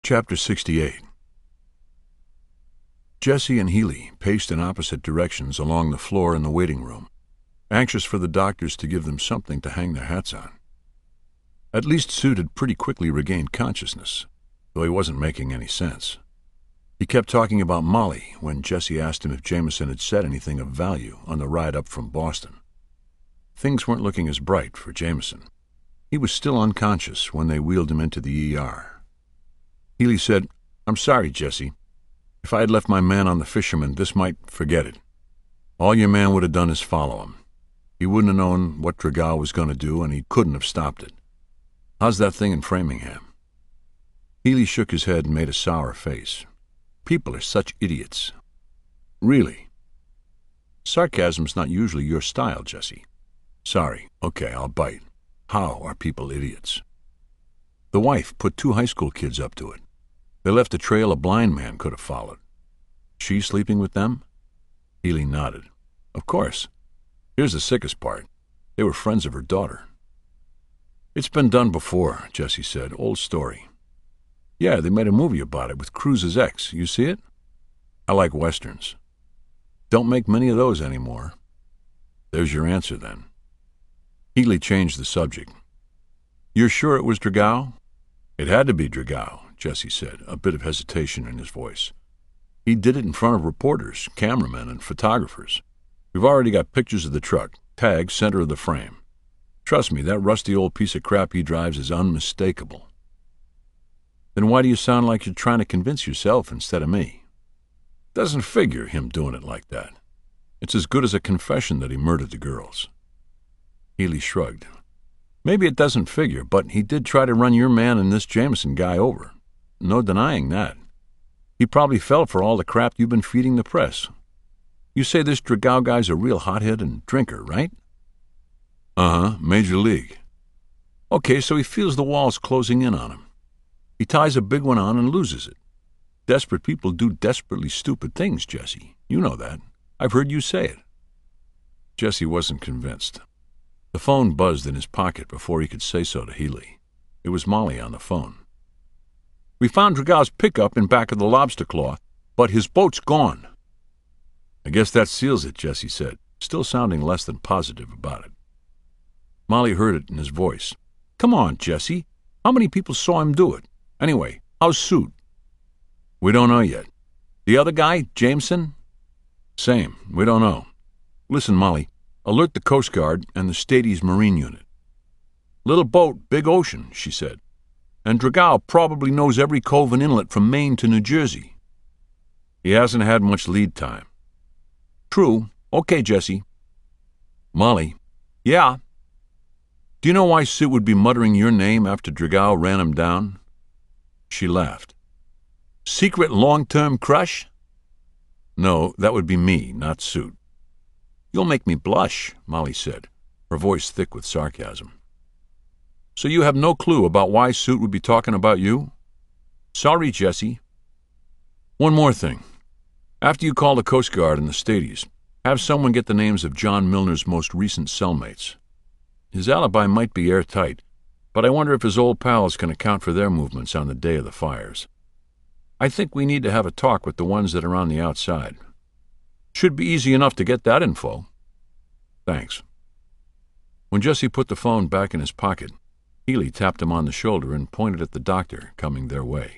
Chapter 68. Jesse and Healy paced in opposite directions along the floor in the waiting room, anxious for the doctors to give them something to hang their hats on. At least Soot had pretty quickly regained consciousness, though he wasn't making any sense. He kept talking about Molly when Jesse asked him if Jameson had said anything of value on the ride up from Boston. Things weren't looking as bright for Jameson. He was still unconscious when they wheeled him into the ER. Healy said, "I'm sorry, Jesse. If I had left my man on the fisherman, this might forget it. All your man would have done is follow him. He wouldn't have known what Dragao was going to do, and he couldn't have stopped it. How's that thing in Framingham?" Healy shook his head and made a sour face. "People are such idiots." "Really?" "Sarcasm's not usually your style, Jesse." "Sorry. Okay, I'll bite. How are people idiots?" "The wife put 2 high school kids up to it. They left a trail a blind man could have followed." "She sleeping with them?" Healy nodded. "Of course. Here's the sickest part. They were friends of her daughter." "It's been done before," Jesse said. "Old story." "Yeah, they made a movie about it with Cruise's ex. You see it?" "I like westerns." "Don't make many of those anymore." "There's your answer, then." Healy changed the subject. "You're sure it was Dragao?" "It had to be Dragao," Jesse said, a bit of hesitation in his voice. "He did it in front of reporters, cameramen, and photographers. We've already got pictures of the truck, tag center of the frame. Trust me, that rusty old piece of crap he drives is unmistakable." "Then why do you sound like you're trying to convince yourself instead of me?" "Doesn't figure, him doing it like that. It's as good as a confession that he murdered the girls." Healy shrugged. "Maybe it doesn't figure, but he did try to run your man and this Jameson guy over. No denying that. He probably fell for all the crap you've been feeding the press. You say this Dragao guy's a real hothead and drinker, right?" "Uh-huh, Major League." "Okay, so he feels the walls closing in on him. He ties a big one on and loses it. Desperate people do desperately stupid things, Jesse. You know that. I've heard you say it." Jesse wasn't convinced. The phone buzzed in his pocket before he could say so to Healy. It was Molly on the phone. "We found Dragao's pickup in back of the Lobster Claw, but his boat's gone." "I guess that seals it," Jesse said, still sounding less than positive about it. Molly heard it in his voice. "Come on, Jesse. How many people saw him do it? Anyway, how's Soot?" "We don't know yet." "The other guy, Jameson?" "Same. We don't know. Listen, Molly, alert the Coast Guard and the Stades Marine Unit." "Little boat, big ocean," she said. "And Dragao probably knows every cove and inlet from Maine to New Jersey." "He hasn't had much lead time." "True. Okay, Jesse." "Molly." "Yeah?" "Do you know why Soot would be muttering your name after Dragao ran him down?" She laughed. "Secret long-term crush?" "No, that would be me, not Soot." "You'll make me blush," Molly said, her voice thick with sarcasm. "So you have no clue about why Soot would be talking about you?" "Sorry, Jesse." "One more thing. After you call the Coast Guard and the Stades, have someone get the names of John Milner's most recent cellmates. His alibi might be airtight, but I wonder if his old pals can account for their movements on the day of the fires. I think we need to have a talk with the ones that are on the outside. Should be easy enough to get that info." "Thanks." When Jesse put the phone back in his pocket, Healy tapped him on the shoulder and pointed at the doctor coming their way.